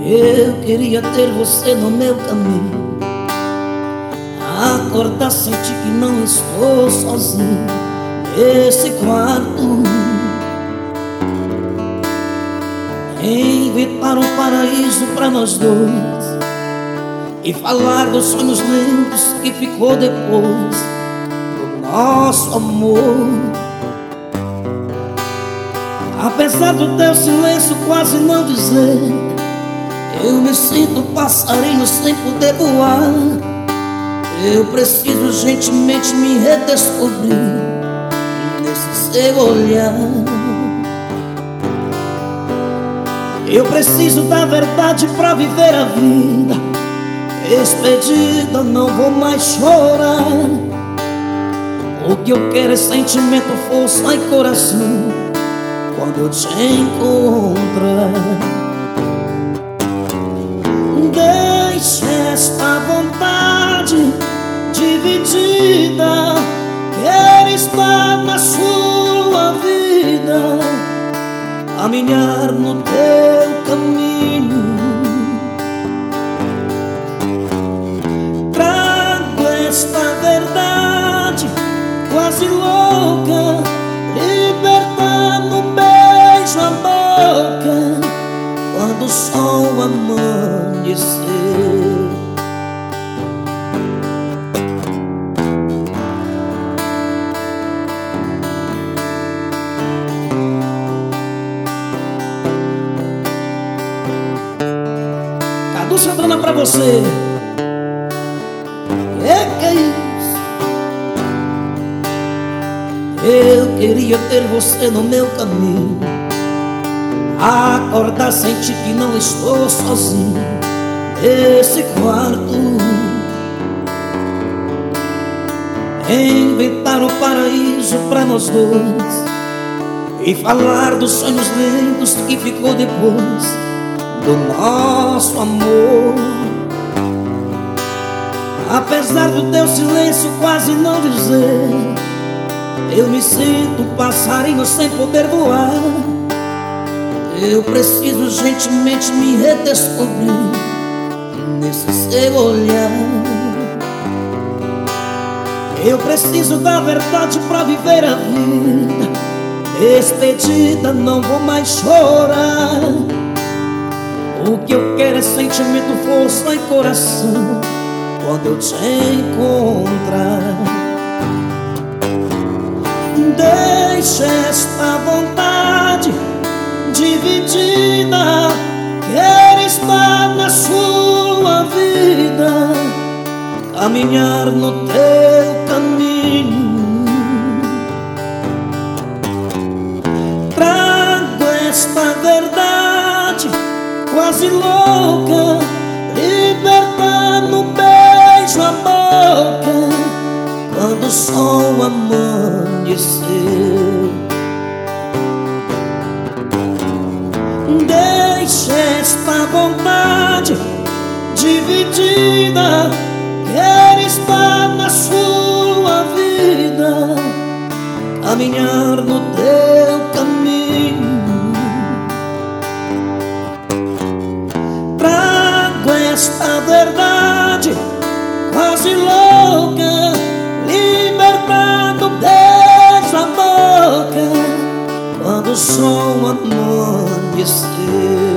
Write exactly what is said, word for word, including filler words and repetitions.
Eu queria ter você no meu caminho, acordar, sentir que não estou sozinho nesse quarto, inventar um paraíso pra nós dois e falar dos sonhos lindos que ficou depois do nosso amor. Apesar do teu silêncio quase não dizer, eu me sinto passarinho sem poder voar. Eu preciso urgentemente me redescobrir nesse seu olhar. Eu preciso da verdade pra viver a vida. Despedida, não vou mais chorar. O que eu quero é sentimento, força e coração quando eu te encontrar. Deixe esta vontade dividida. Quero estar na sua vida, caminhar no teu caminho. Trago esta verdade quase louca, libertando um beijo a boca quando o sol amanhecer. Cadu Santana pra você. Que que é isso? Eu queria ter você no meu caminho, acordar, sentir que não estou sozinho nesse quarto, inventar um paraíso pra nós dois e falar dos sonhos lindos que ficou depois do nosso amor. Apesar do teu silêncio quase não dizer, eu me sinto um passarinho sem poder voar. Eu preciso urgentemente me redescobrir nesse seu olhar. Eu preciso da verdade pra viver a vida. Despedida, não vou mais chorar. O que eu quero é sentimento, força e coração quando eu te encontrar. Deixe esta vontade dividida. Quero estar na sua vida, caminhar no teu caminho. Trago esta verdade quase louca, libertando um beijo a boca quando o sol amanhecer. Deixe esta vontade dividida. Quero estar na sua vida, caminhar no teu caminho. Trago esta verdade quase louca, libertando um beijo a boca quando o sol amanhecer.